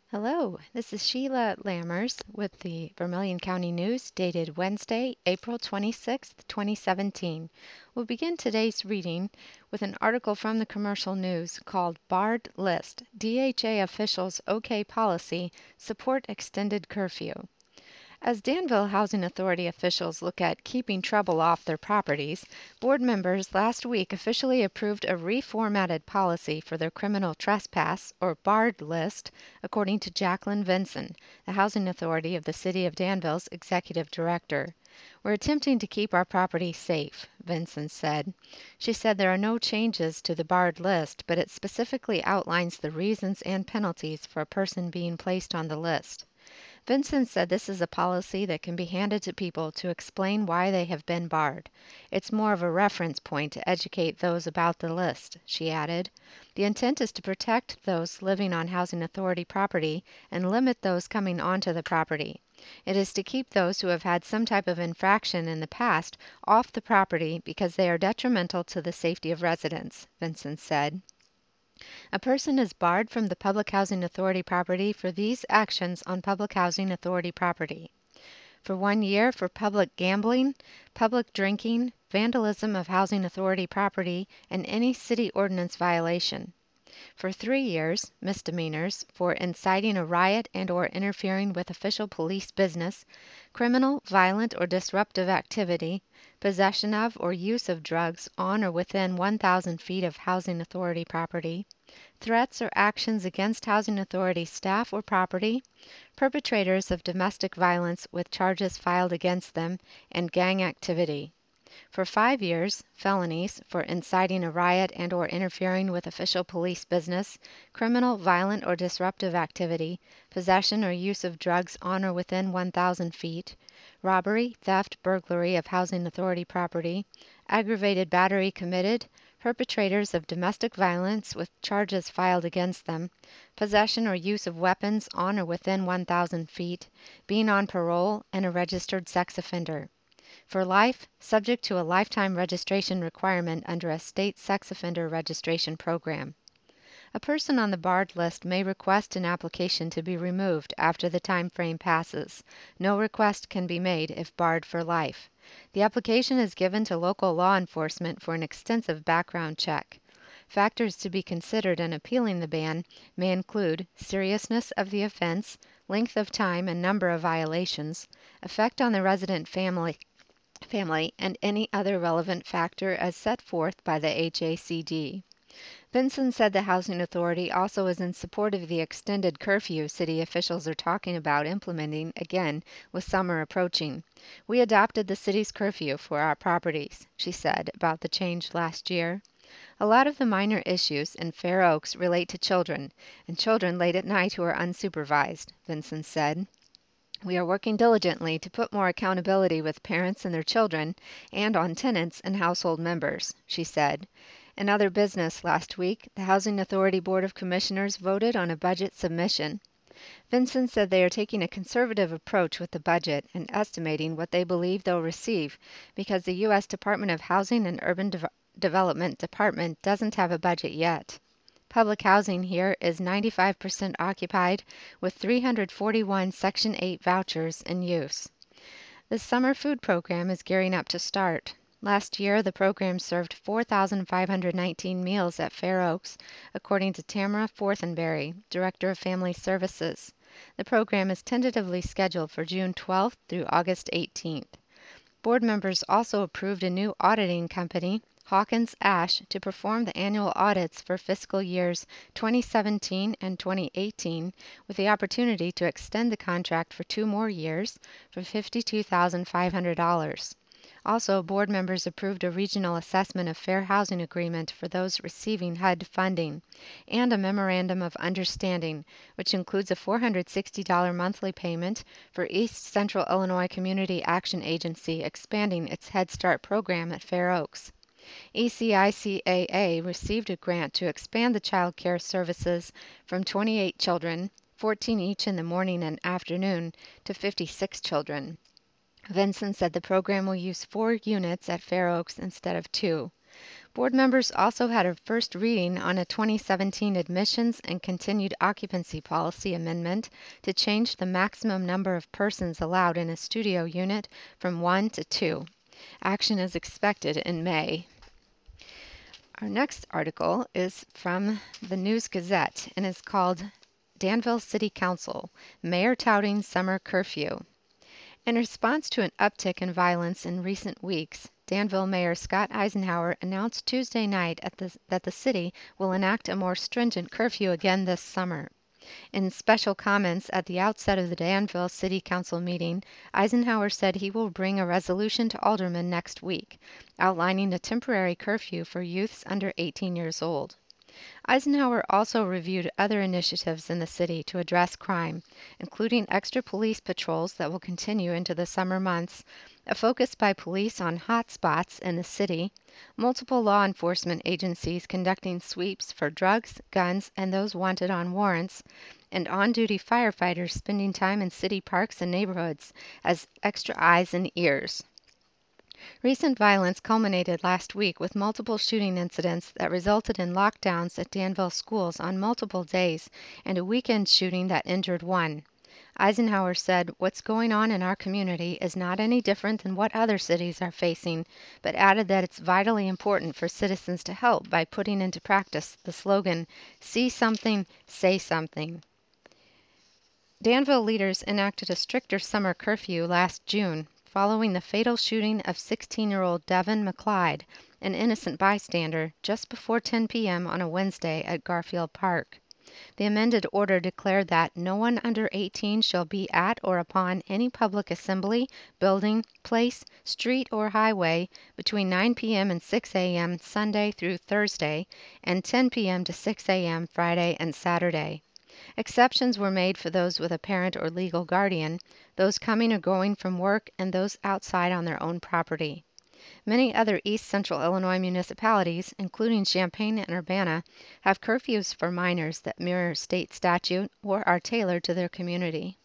Hello, this is Sheila Lammers with the Vermilion County News dated Wednesday, April 26th, 2017. We'll begin today's reading with an article from the Commercial News called Barred List. DHA Officials OK Policy Support Extended Curfew. As Danville Housing Authority officials look at keeping trouble off their properties, board members last week officially approved a reformatted policy for their criminal trespass, or barred list, according to Jacqueline Vinson, the Housing Authority of the City of Danville's executive director. "We're attempting to keep our property safe," Vinson said. She said there are no changes to the barred list, but it specifically outlines the reasons and penalties for a person being placed on the list. Vincent said this is a policy that can be handed to people to explain why they have been barred. It's more of a reference point to educate those about the list, she added. The intent is to protect those living on housing authority property and limit those coming onto the property. It is to keep those who have had some type of infraction in the past off the property because they are detrimental to the safety of residents, Vincent said. A person is barred from the Public Housing Authority property for these actions on Public Housing Authority property: for 1 year for public gambling, public drinking, vandalism of Housing Authority property, and any city ordinance violation; for 3 years, misdemeanors, for inciting a riot and/or interfering with official police business, criminal, violent, or disruptive activity, possession of or use of drugs on or within 1,000 feet of Housing Authority property, threats or actions against Housing Authority staff or property, perpetrators of domestic violence with charges filed against them, and gang activity; for 5 years, felonies, for inciting a riot and/or interfering with official police business, criminal, violent, or disruptive activity, possession or use of drugs on or within 1,000 feet, robbery, theft, burglary of Housing Authority property, aggravated battery committed, perpetrators of domestic violence with charges filed against them, possession or use of weapons on or within 1,000 feet, being on parole, and a registered sex offender; for life, subject to a lifetime registration requirement under a state sex offender registration program. A person on the barred list may request an application to be removed after the time frame passes. No request can be made if barred for life. The application is given to local law enforcement for an extensive background check. Factors to be considered in appealing the ban may include seriousness of the offense, length of time and number of violations, effect on the resident family, and any other relevant factor as set forth by the HACD. Vinson said the Housing Authority also is in support of the extended curfew city officials are talking about implementing again with summer approaching. "We adopted the city's curfew for our properties," she said about the change last year. "A lot of the minor issues in Fair Oaks relate to children, and children late at night who are unsupervised," Vinson said. "We are working diligently to put more accountability with parents and their children and on tenants and household members," she said. In other business last week, the Housing Authority Board of Commissioners voted on a budget submission. Vinson said they are taking a conservative approach with the budget and estimating what they believe they'll receive because the U.S. Department of Housing and Urban Development Department doesn't have a budget yet. Public housing here is 95% occupied with 341 Section 8 vouchers in use. The summer food program is gearing up to start. Last year, the program served 4,519 meals at Fair Oaks, according to Tamara Forthenberry, Director of Family Services. The program is tentatively scheduled for June 12th through August 18th. Board members also approved a new auditing company, Hawkins Ash, to perform the annual audits for fiscal years 2017 and 2018, with the opportunity to extend the contract for 2 more years for $52,500. Also, board members approved a regional assessment of fair housing agreement for those receiving HUD funding, and a memorandum of understanding, which includes a $460 monthly payment for East Central Illinois Community Action Agency expanding its Head Start program at Fair Oaks. ECICAA received a grant to expand the child care services from 28 children, 14 each in the morning and afternoon, to 56 children. Vinson said the program will use 4 units at Fair Oaks instead of 2. Board members also had a first reading on a 2017 admissions and continued occupancy policy amendment to change the maximum number of persons allowed in a studio unit from 1 to 2. Action is expected in May. Our next article is from the News Gazette and is called Danville City Council, Mayor Touting Summer Curfew. In response to an uptick in violence in recent weeks, Danville Mayor Scott Eisenhower announced Tuesday night that the city will enact a more stringent curfew again this summer. In special comments at the outset of the Danville City Council meeting, Eisenhower said he will bring a resolution to aldermen next week, outlining a temporary curfew for youths under 18 years old. Eisenhower also reviewed other initiatives in the city to address crime, including extra police patrols that will continue into the summer months, a focus by police on hot spots in the city, multiple law enforcement agencies conducting sweeps for drugs, guns, and those wanted on warrants, and on-duty firefighters spending time in city parks and neighborhoods as extra eyes and ears. Recent violence culminated last week with multiple shooting incidents that resulted in lockdowns at Danville schools on multiple days and a weekend shooting that injured one. Eisenhower said, "What's going on in our community is not any different than what other cities are facing," but added that it's vitally important for citizens to help by putting into practice the slogan, "See something, say something." Danville leaders enacted a stricter summer curfew last June, following the fatal shooting of 16-year-old Devin McClyde, an innocent bystander, just before 10 p.m. on a Wednesday at Garfield Park. The amended order declared that no one under 18 shall be at or upon any public assembly, building, place, street, or highway between 9 p.m. and 6 a.m. Sunday through Thursday and 10 p.m. to 6 a.m. Friday and Saturday. Exceptions were made for those with a parent or legal guardian, those coming or going from work, and those outside on their own property. Many other East Central Illinois municipalities, including Champaign and Urbana, have curfews for minors that mirror state statute or are tailored to their community.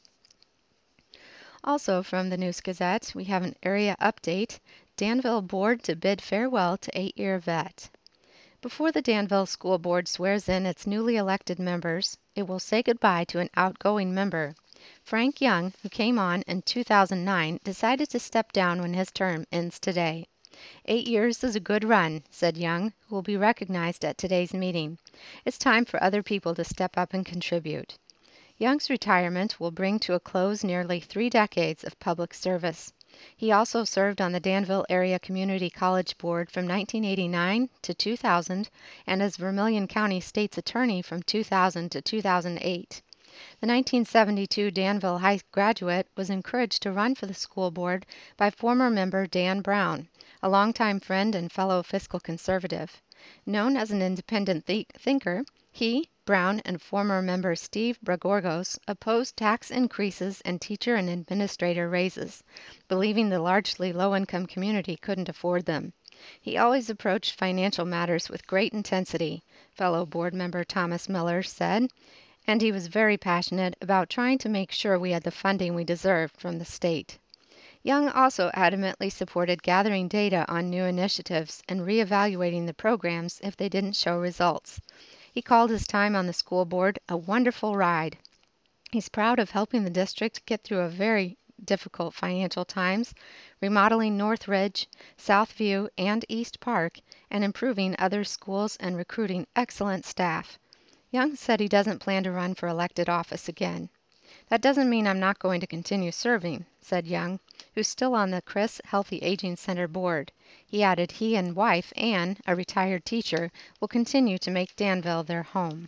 Also from the News Gazette, we have an area update, Danville Board to bid farewell to 8-year vet. Before the Danville School Board swears in its newly elected members, it will say goodbye to an outgoing member. Frank Young, who came on in 2009, decided to step down when his term ends today. 8 years is a good run, said Young, who will be recognized at today's meeting. It's time for other people to step up and contribute. Young's retirement will bring to a close nearly 3 decades of public service. He also served on the Danville Area Community College Board from 1989 to 2000 and as Vermilion County State's Attorney from 2000 to 2008. The 1972 Danville High graduate was encouraged to run for the school board by former member Dan Brown, a longtime friend and fellow fiscal conservative. Known as an independent thinker, he, Brown, and former member Steve Bragorgos opposed tax increases and teacher and administrator raises, believing the largely low-income community couldn't afford them. He always approached financial matters with great intensity, fellow board member Thomas Miller said, and he was very passionate about trying to make sure we had the funding we deserved from the state. Young also adamantly supported gathering data on new initiatives and reevaluating the programs if they didn't show results. He called his time on the school board a wonderful ride. He's proud of helping the district get through a very difficult financial times, remodeling North Ridge, Southview, and East Park, and improving other schools and recruiting excellent staff. Young said he doesn't plan to run for elected office again. That doesn't mean I'm not going to continue serving, said Young, who's still on the Chris Healthy Aging Center board. He added he and wife, Ann, a retired teacher, will continue to make Danville their home.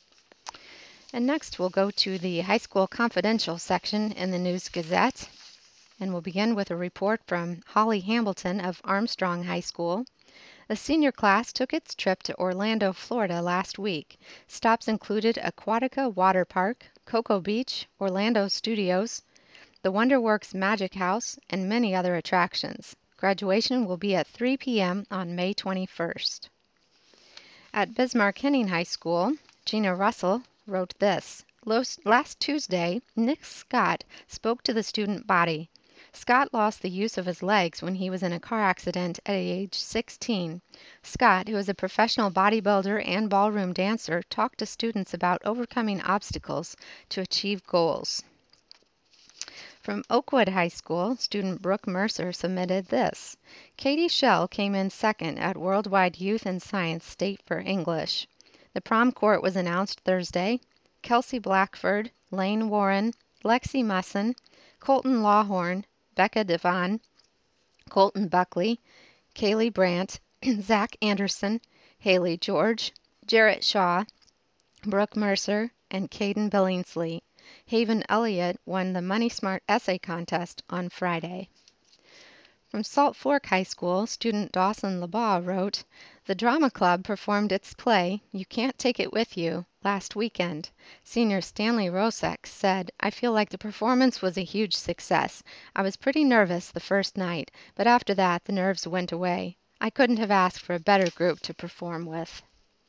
And next we'll go to the High School Confidential section in the News Gazette. And we'll begin with a report from Holly Hambleton of Armstrong High School. The senior class took its trip to Orlando, Florida last week. Stops included Aquatica Water Park, Cocoa Beach, Orlando Studios, the WonderWorks Magic House, and many other attractions. Graduation will be at 3 p.m. on May 21st. At Bismarck-Henning High School, Gina Russell wrote this. Last Tuesday, Nick Scott spoke to the student body. Scott lost the use of his legs when he was in a car accident at age 16. Scott, who is a professional bodybuilder and ballroom dancer, talked to students about overcoming obstacles to achieve goals. From Oakwood High School, student Brooke Mercer submitted this. Katie Schell came in second at Worldwide Youth and Science State for English. The prom court was announced Thursday. Kelsey Blackford, Lane Warren, Lexi Musson, Colton Lawhorn, Becca Devon, Colton Buckley, Kaylee Brandt, Zach Anderson, Haley George, Jarrett Shaw, Brooke Mercer, and Caden Billingsley. Haven Elliott won the Money Smart Essay Contest on Friday. From Salt Fork High School, student Dawson Labaugh wrote, "The Drama Club performed its play, You Can't Take It With You, last weekend. Senior Stanley Rosek said, I feel like the performance was a huge success. I was pretty nervous the first night, but after that the nerves went away. I couldn't have asked for a better group to perform with."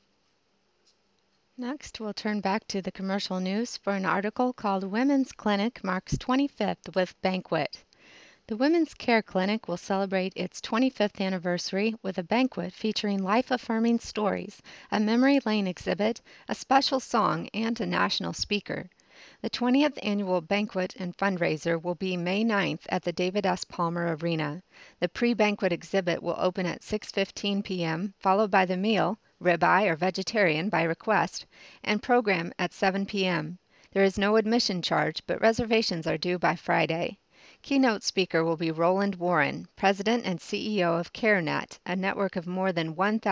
Next, we'll turn back to the commercial news for an article called Women's Clinic Marks 25th with Banquet. The Women's Care Clinic will celebrate its 25th anniversary with a banquet featuring life-affirming stories, a memory lane exhibit, a special song, and a national speaker. The 20th annual banquet and fundraiser will be May 9th at the David S. Palmer Arena. The pre-banquet exhibit will open at 6:15 p.m., followed by the meal, ribeye or vegetarian by request, and program at 7 p.m. There is no admission charge, but reservations are due by Friday. Keynote speaker will be Roland Warren, President and CEO of CareNet, a network of more than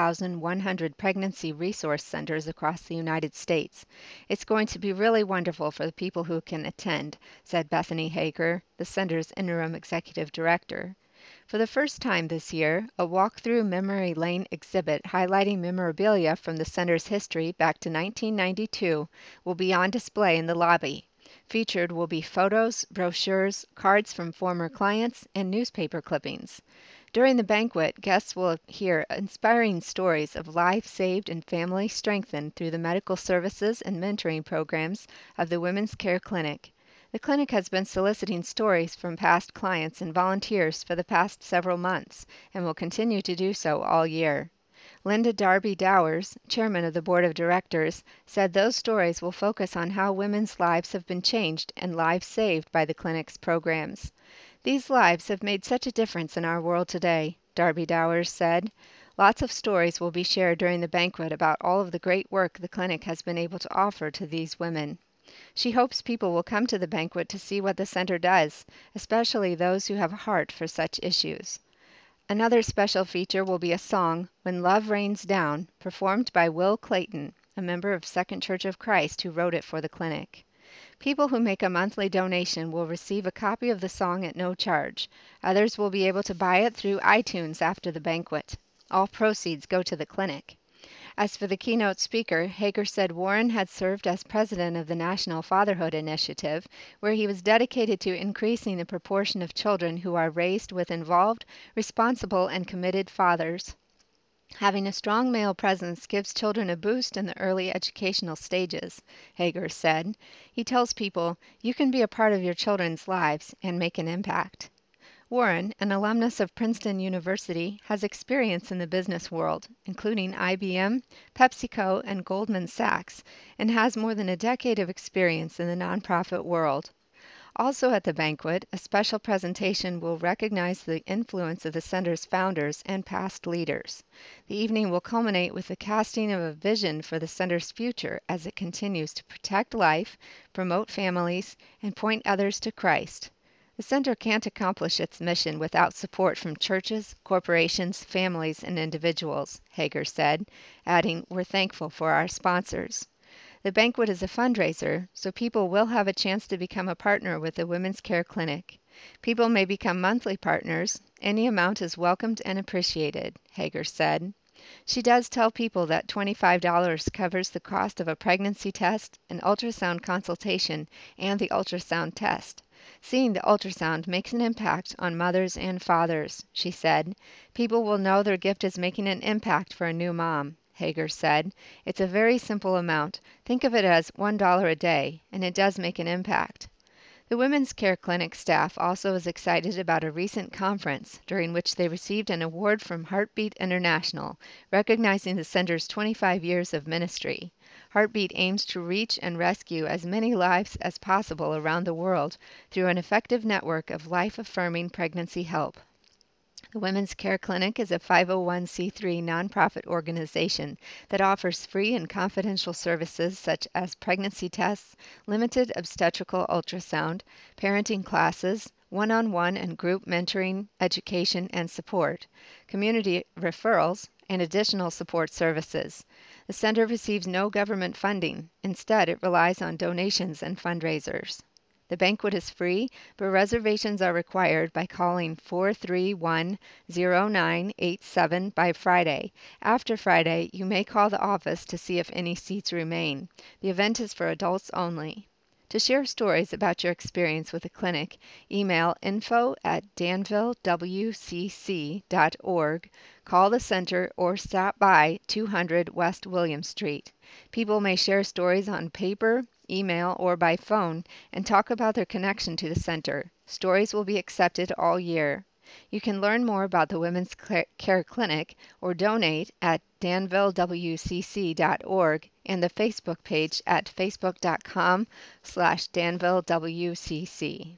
1,100 pregnancy resource centers across the United States. It's going to be really wonderful for the people who can attend, said Bethany Hager, the center's interim executive director. For the first time this year, a walk-through memory lane exhibit highlighting memorabilia from the center's history back to 1992 will be on display in the lobby. Featured will be photos, brochures, cards from former clients, and newspaper clippings. During the banquet, guests will hear inspiring stories of lives saved and families strengthened through the medical services and mentoring programs of the Women's Care Clinic. The clinic has been soliciting stories from past clients and volunteers for the past several months and will continue to do so all year. Linda Darby Dowers, chairman of the board of directors, said those stories will focus on how women's lives have been changed and lives saved by the clinic's programs. These lives have made such a difference in our world today, Darby Dowers said. Lots of stories will be shared during the banquet about all of the great work the clinic has been able to offer to these women. She hopes people will come to the banquet to see what the center does, especially those who have a heart for such issues. Another special feature will be a song, When Love Rains Down, performed by Will Clayton, a member of Second Church of Christ who wrote it for the clinic. People who make a monthly donation will receive a copy of the song at no charge. Others will be able to buy it through iTunes after the banquet. All proceeds go to the clinic. As for the keynote speaker, Hager said Warren had served as president of the National Fatherhood Initiative, where he was dedicated to increasing the proportion of children who are raised with involved, responsible, and committed fathers. Having a strong male presence gives children a boost in the early educational stages, Hager said. He tells people, you can be a part of your children's lives and make an impact. Warren, an alumnus of Princeton University, has experience in the business world, including IBM, PepsiCo, and Goldman Sachs, and has more than a decade of experience in the nonprofit world. Also at the banquet, a special presentation will recognize the influence of the center's founders and past leaders. The evening will culminate with the casting of a vision for the center's future as it continues to protect life, promote families, and point others to Christ. The center can't accomplish its mission without support from churches, corporations, families, and individuals, Hager said, adding, we're thankful for our sponsors. The banquet is a fundraiser, so people will have a chance to become a partner with the Women's Care Clinic. People may become monthly partners. Any amount is welcomed and appreciated, Hager said. She does tell people that $25 covers the cost of a pregnancy test, an ultrasound consultation, and the ultrasound test. Seeing the ultrasound makes an impact on mothers and fathers, she said. People will know their gift is making an impact for a new mom, Hager said. It's a very simple amount. Think of it as $1 a day, and it does make an impact. The Women's Care Clinic staff also is excited about a recent conference during which they received an award from Heartbeat International, recognizing the center's 25 years of ministry. Heartbeat aims to reach and rescue as many lives as possible around the world through an effective network of life-affirming pregnancy help. The Women's Care Clinic is a 501c3 nonprofit organization that offers free and confidential services such as pregnancy tests, limited obstetrical ultrasound, parenting classes, one-on-one and group mentoring, education, and support, community referrals, and additional support services. The center receives no government funding. Instead, it relies on donations and fundraisers. The banquet is free, but reservations are required by calling 431-0987 by Friday. After Friday, you may call the office to see if any seats remain. The event is for adults only. To share stories about your experience with the clinic, email info@danvillewcc.org, call the center, or stop by 200 West William Street. People may share stories on paper, email, or by phone and talk about their connection to the center. Stories will be accepted all year. You can learn more about the Women's Care Clinic or donate at danvillewcc.org and the Facebook page at facebook.com/danvillewcc.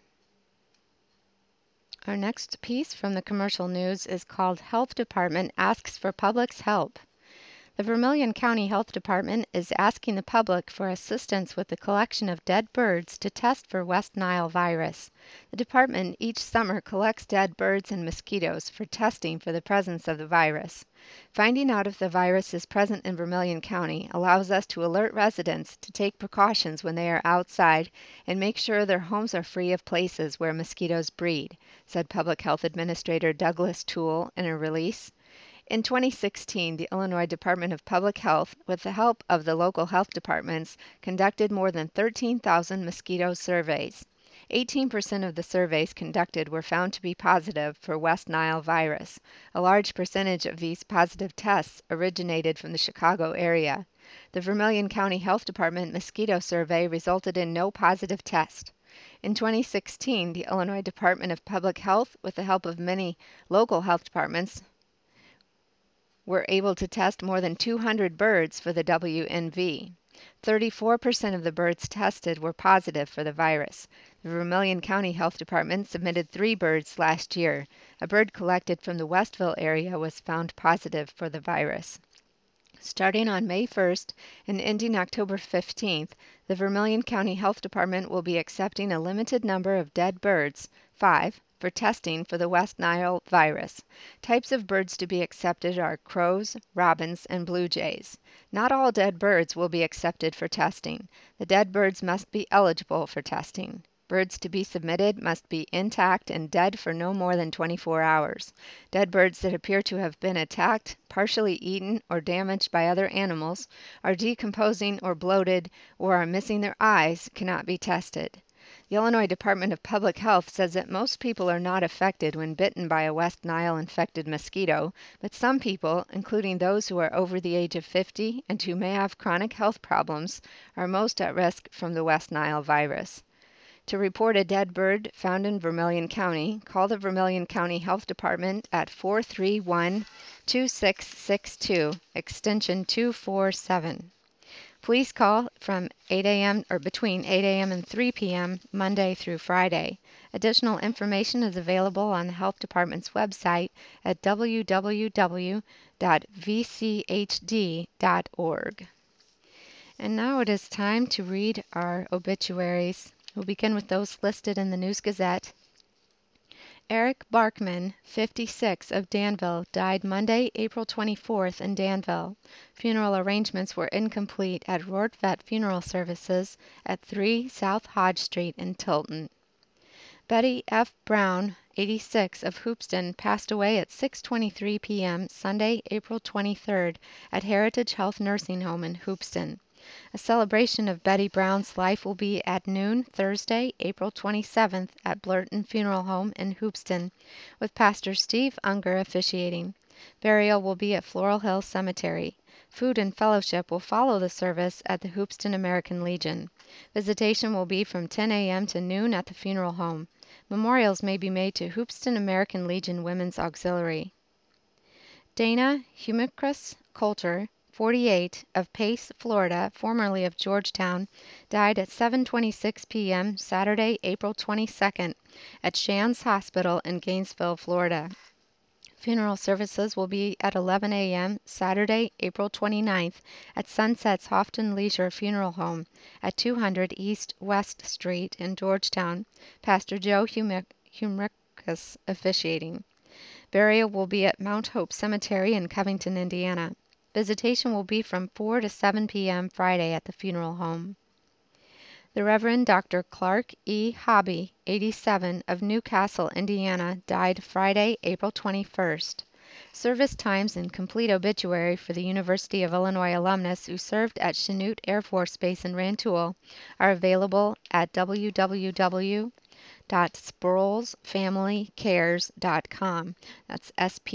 Our next piece from the commercial news is called Health Department Asks for Public's Help. The Vermilion County Health Department is asking the public for assistance with the collection of dead birds to test for West Nile virus. The department each summer collects dead birds and mosquitoes for testing for the presence of the virus. Finding out if the virus is present in Vermilion County allows us to alert residents to take precautions when they are outside and make sure their homes are free of places where mosquitoes breed, said Public Health Administrator Douglas Toole in a release. In 2016, the Illinois Department of Public Health, with the help of the local health departments, conducted more than 13,000 mosquito surveys. 18% of the surveys conducted were found to be positive for West Nile virus. A large percentage of these positive tests originated from the Chicago area. The Vermilion County Health Department mosquito survey resulted in no positive test. In 2016, the Illinois Department of Public Health, with the help of many local health departments, were able to test more than 200 birds for the WNV. 34% of the birds tested were positive for the virus. The Vermilion County Health Department submitted 3 birds last year. A bird collected from the Westville area was found positive for the virus. Starting on May 1st and ending October 15th, the Vermilion County Health Department will be accepting a limited number of dead birds, 5, for testing for the West Nile virus. Types of birds to be accepted are crows, robins, and blue jays. Not all dead birds will be accepted for testing. The dead birds must be eligible for testing. Birds to be submitted must be intact and dead for no more than 24 hours. Dead birds that appear to have been attacked, partially eaten, or damaged by other animals, are decomposing or bloated, or are missing their eyes cannot be tested. The Illinois Department of Public Health says that most people are not affected when bitten by a West Nile infected mosquito, but some people, including those who are over the age of 50 and who may have chronic health problems, are most at risk from the West Nile virus. To report a dead bird found in Vermilion County, call the Vermilion County Health Department at 431-2662, extension 247. Please call from 8 a.m. or between 8 a.m. and 3 p.m. Monday through Friday. Additional information is available on the Health Department's website at www.vchd.org. And now it is time to read our obituaries. We'll begin with those listed in the News Gazette. Eric Barkman, 56, of Danville, died Monday, April 24th in Danville. Funeral arrangements were incomplete at Rortvet Funeral Services at 3 South Hodge Street in Tilton. Betty F. Brown, 86, of Hoopeston, passed away at 6:23 p.m. Sunday, April 23rd at Heritage Health Nursing Home in Hoopeston. A celebration of Betty Brown's life will be at noon Thursday, April 27th at Blurton Funeral Home in Hoopeston, with Pastor Steve Unger officiating. Burial will be at Floral Hill Cemetery. Food and fellowship will follow the service at the Hoopeston American Legion. Visitation will be from 10 a.m. to noon at the funeral home. Memorials may be made to Hoopeston American Legion Women's Auxiliary. Dana Humicrus Coulter, 48, of Pace, Florida, formerly of Georgetown, died at 7:26 p.m. Saturday, April 22nd, at Shands Hospital in Gainesville, Florida. Funeral services will be at 11 a.m. Saturday, April 29th, at Sunset's Houghton Leisure Funeral Home at 200 East West Street in Georgetown. Pastor Joe Humicrus officiating. Burial will be at Mount Hope Cemetery in Covington, Indiana. Visitation will be from 4 to 7 p.m. Friday at the funeral home. The Reverend Dr. Clark E. Hobby, 87, of Newcastle, Indiana, died Friday, April 21st. Service times and complete obituary for the University of Illinois alumnus who served at Chanute Air Force Base in Rantoul are available at www.sproulsfamilycares.com. That's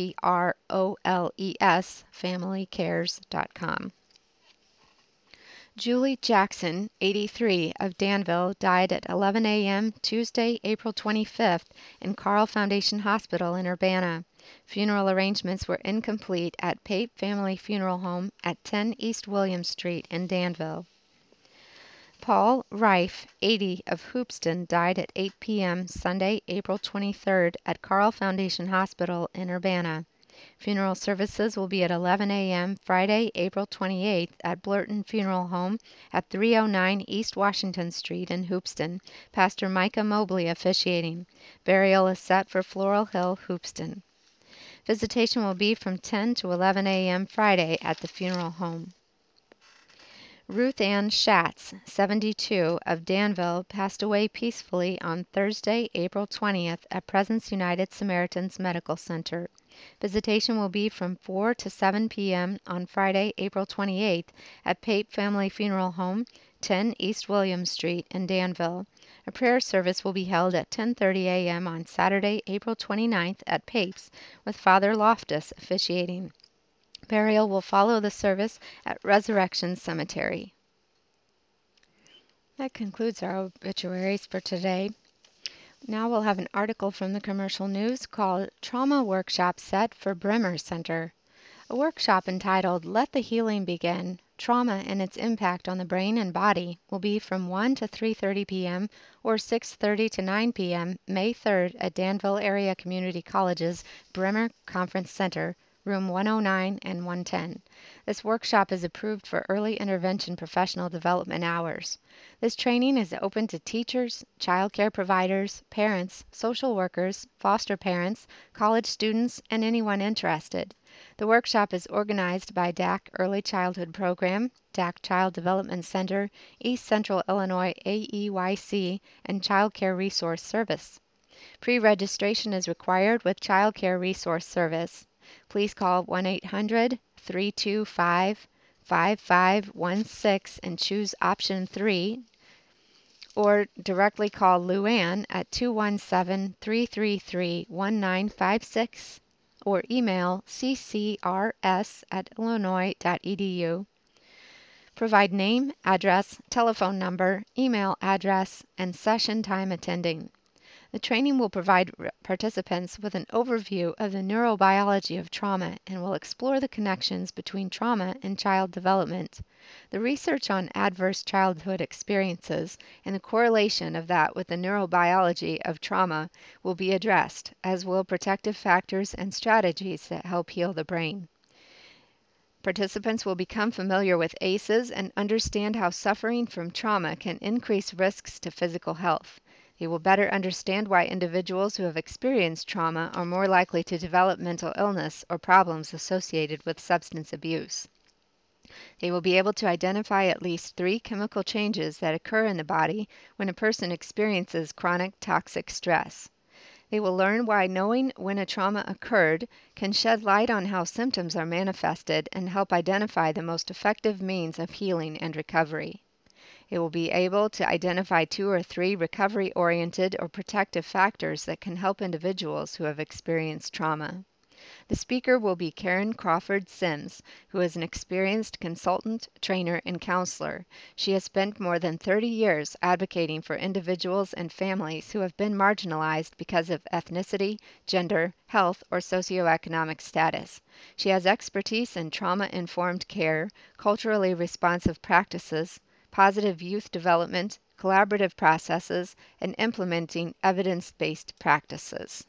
SPROLES, familycares.com. Julie Jackson, 83, of Danville, died at 11 a.m. Tuesday, April 25th, in Carle Foundation Hospital in Urbana. Funeral arrangements were incomplete at Pape Family Funeral Home at 10 East William Street in Danville. Paul Reif, 80, of Hoopeston, died at 8 p.m. Sunday, April 23rd, at Carle Foundation Hospital in Urbana. Funeral services will be at 11 a.m. Friday, April 28th, at Blurton Funeral Home at 309 East Washington Street in Hoopeston. Pastor Micah Mobley officiating. Burial is set for Floral Hill, Hoopeston. Visitation will be from 10 to 11 a.m. Friday at the funeral home. Ruth Ann Schatz, 72, of Danville, passed away peacefully on Thursday, April 20th, at Presence United Samaritans Medical Center. Visitation will be from 4 to 7 p.m. on Friday, April 28th, at Pape Family Funeral Home, 10 East William Street in Danville. A prayer service will be held at 10:30 a.m. on Saturday, April 29th, at Pape's, with Father Loftus officiating. Burial will follow the service at Resurrection Cemetery. That concludes our obituaries for today. Now we'll have an article from the Commercial News called Trauma Workshop Set for Bremer Center. A workshop entitled Let the Healing Begin, Trauma and Its Impact on the Brain and Body will be from 1 to 3:30 p.m. or 6:30 to 9 p.m. May 3rd at Danville Area Community College's Bremer Conference Center, room 109 and 110. This workshop is approved for early intervention professional development hours. This training is open to teachers, child care providers, parents, social workers, foster parents, college students, and anyone interested. The workshop is organized by DAC Early Childhood Program, DAC Child Development Center, East Central Illinois AEYC, and Child Care Resource Service. Pre-registration is required with Child Care Resource Service. Please call 1-800-325-5516 and choose option 3, or directly call Luann at 217-333-1956 or email ccrs@illinois.edu. Provide name, address, telephone number, email address, and session time attending. The training will provide participants with an overview of the neurobiology of trauma and will explore the connections between trauma and child development. The research on adverse childhood experiences and the correlation of that with the neurobiology of trauma will be addressed, as will protective factors and strategies that help heal the brain. Participants will become familiar with ACEs and understand how suffering from trauma can increase risks to physical health. They will better understand why individuals who have experienced trauma are more likely to develop mental illness or problems associated with substance abuse. They will be able to identify at least 3 chemical changes that occur in the body when a person experiences chronic toxic stress. They will learn why knowing when a trauma occurred can shed light on how symptoms are manifested and help identify the most effective means of healing and recovery. They will be able to identify 2 or 3 recovery-oriented or protective factors that can help individuals who have experienced trauma. The speaker will be Karen Crawford Sims, who is an experienced consultant, trainer, and counselor. She has spent more than 30 years advocating for individuals and families who have been marginalized because of ethnicity, gender, health, or socioeconomic status. She has expertise in trauma-informed care, culturally responsive practices, positive youth development, collaborative processes, and implementing evidence-based practices.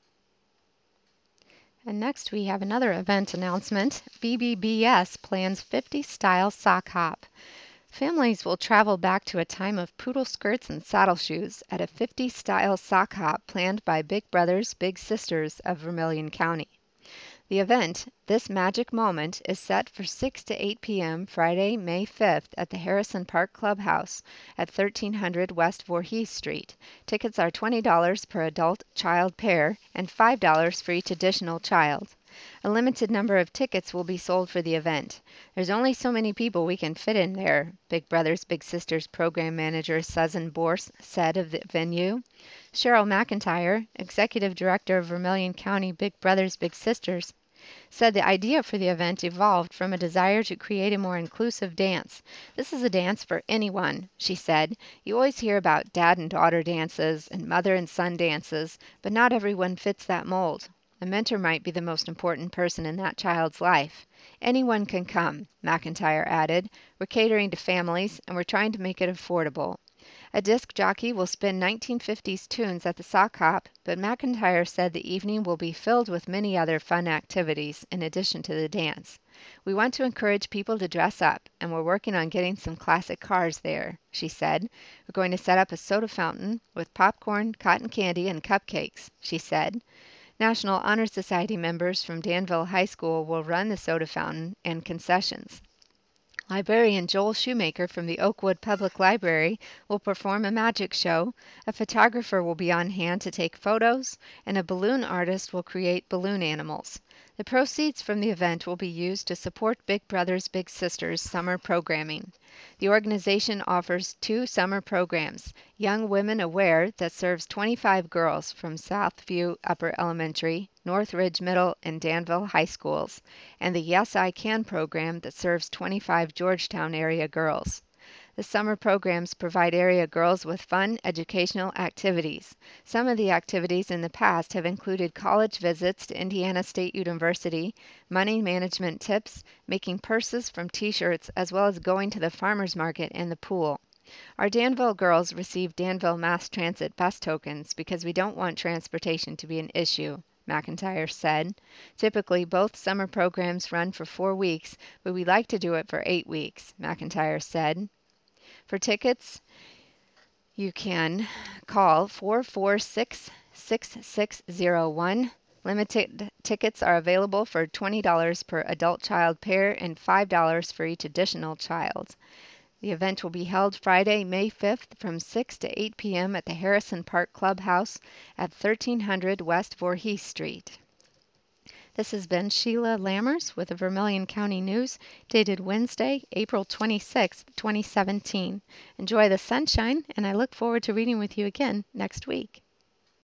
And next we have another event announcement. BBBS plans 50 style sock hop. Families will travel back to a time of poodle skirts and saddle shoes at a 50 style sock hop planned by Big Brothers Big Sisters of Vermilion County. The event, This Magic Moment, is set for 6 to 8 p.m. Friday, May 5th at the Harrison Park Clubhouse at 1300 West Voorhees Street. Tickets are $20 per adult-child pair and $5 for each additional child. A limited number of tickets will be sold for the event. There's only so many people we can fit in there, Big Brothers Big Sisters program manager Susan Borse said of the venue. Cheryl McIntyre, executive director of Vermilion County Big Brothers Big Sisters, said the idea for the event evolved from a desire to create a more inclusive dance. This is a dance for anyone, she said. You always hear about dad and daughter dances and mother and son dances, but not everyone fits that mold. A mentor might be the most important person in that child's life. Anyone can come, McIntyre added. We're catering to families, and we're trying to make it affordable. A disc jockey will spin 1950s tunes at the sock hop, but McIntyre said the evening will be filled with many other fun activities in addition to the dance. We want to encourage people to dress up, and we're working on getting some classic cars there, she said. We're going to set up a soda fountain with popcorn, cotton candy, and cupcakes, she said. National Honor Society members from Danville High School will run the soda fountain and concessions. Librarian Joel Shoemaker from the Oakwood Public Library will perform a magic show, a photographer will be on hand to take photos, and a balloon artist will create balloon animals. The proceeds from the event will be used to support Big Brothers Big Sisters summer programming. The organization offers 2 summer programs, Young Women Aware that serves 25 girls from Southview Upper Elementary, Northridge Middle, and Danville High Schools, and the Yes I Can program that serves 25 Georgetown area girls. The summer programs provide area girls with fun educational activities. Some of the activities in the past have included college visits to Indiana State University, money management tips, making purses from t-shirts, as well as going to the farmers market and the pool. Our Danville girls receive Danville Mass Transit bus tokens because we don't want transportation to be an issue, McIntyre said. Typically, both summer programs run for 4 weeks, but we like to do it for 8 weeks, McIntyre said. For tickets, you can call 446-6601. Limited tickets are available for $20 per adult-child pair and $5 for each additional child. The event will be held Friday, May 5th from 6 to 8 p.m. at the Harrison Park Clubhouse at 1300 West Voorhees Street. This has been Sheila Lammers with the Vermilion County News, dated Wednesday, April 26, 2017. Enjoy the sunshine, and I look forward to reading with you again next week.